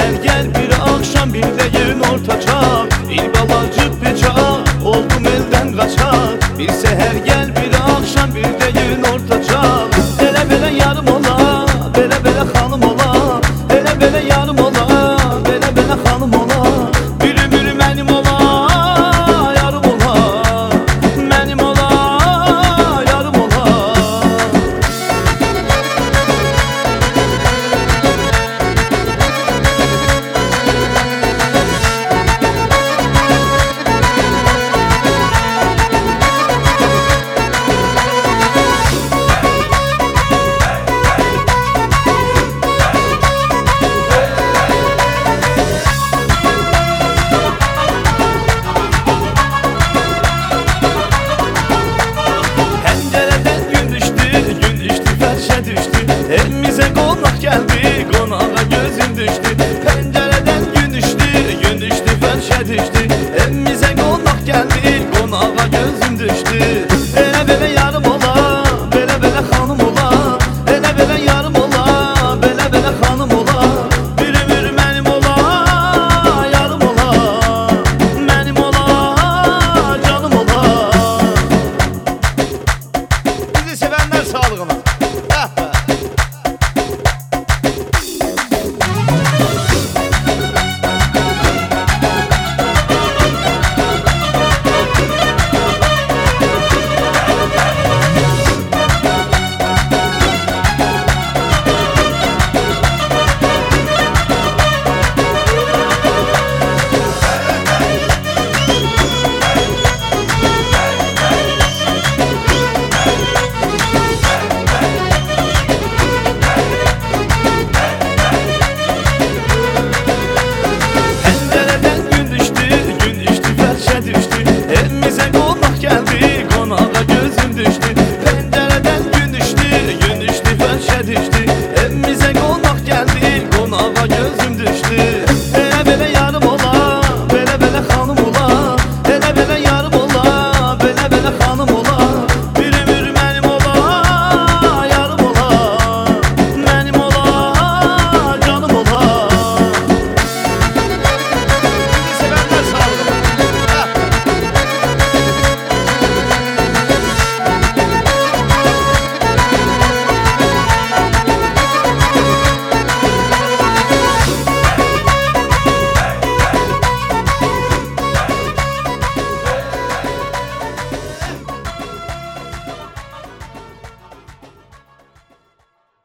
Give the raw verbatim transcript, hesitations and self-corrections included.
seher gel bir akşam bir de yerin ortacak. İl balacı bıçak oldum elden kaçak. Bir seher gel bir akşam bir de yerin ortacak. Ele bele yarım ola, bele bele hanım ola. Ele bele yarım ola, bele bele hanım ola. Bir ömür benim ola, yarım ola. Benim ola, yarım ola. Evimize konak geldi, konağa gözüm düştü. Pencereden gün düştü, gün düştü ferşe düştü. Evimize konak geldi, konağa gözüm düştü. Ele bele yarım ola, bele bele hanım ola. Ele bele yarım ola, bele bele hanım ola. Bir ömür benim ola, yarım ola. Benim ola, canım ola. Bizi sevenler sağlığına.